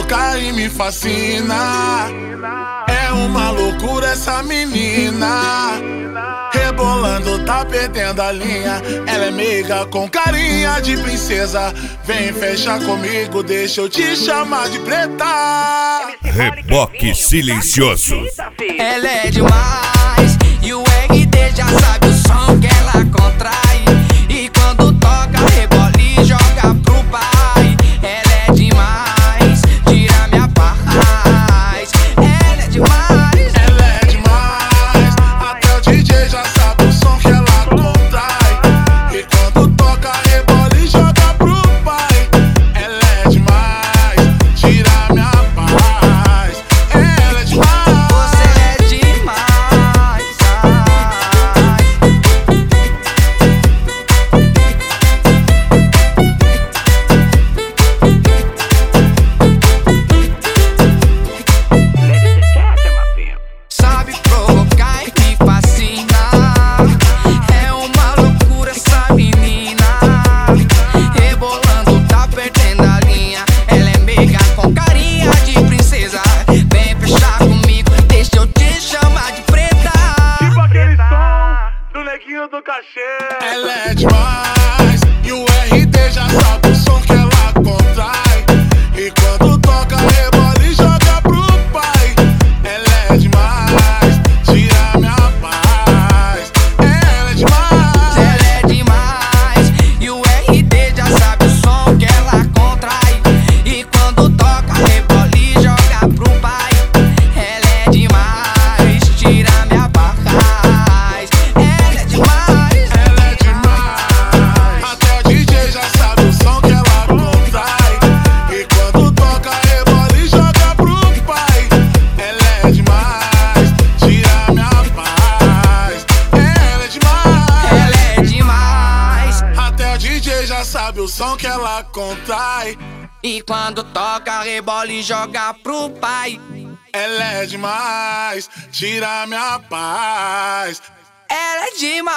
provoca e me fascina. É uma loucura essa menina. Rebolando, tá perdendo a linha. Ela é meiga com carinha de princesa. Vem fechar comigo, deixa eu te chamar de preta. Reboque silencioso. Ela é demais e o RD já sabe o som que ela contrai. E quando toca, rebola e joga pro pai. Ela é demais, tira minha paz. Ela é demais, ela é demais. Até o DJ já sabe o som que ela contrai. E quando toca, rebola e joga pro pai. Ela é demais, tira minha paz. Ela é demais, você é demais. Sabe provocar e me fascina. É uma loucura essa menina. Rebolando, tá perdendo a linha. Ela é meiga com carinha de princesa. Vem fechar comigo, deixa eu te chamar de preta. Tipo aquele som do neguinho do cachê. ela é demais. E o RD já sabe o som que ela contrai. E quando toca, rebola e joga pro pai. Ela é demais, tira minha paz. Ela é demais, Ela é demais e o RD já sabe o som que ela contrai. E quando toca, rebola e joga pro pai. Ela é demais, tira minha paz. Ela é demais, ela é demais. Até o DJ já sabe o som que ela contrai. E quando toca, rebola e joga pro pai. Ela é demais, tira minha paz. Ela é demais, ela é demais. até o DJ já sabe o som que ela contrai. E quando toca, rebola e joga pro pai. Ela é demais, tira minha paz. Ela é demais.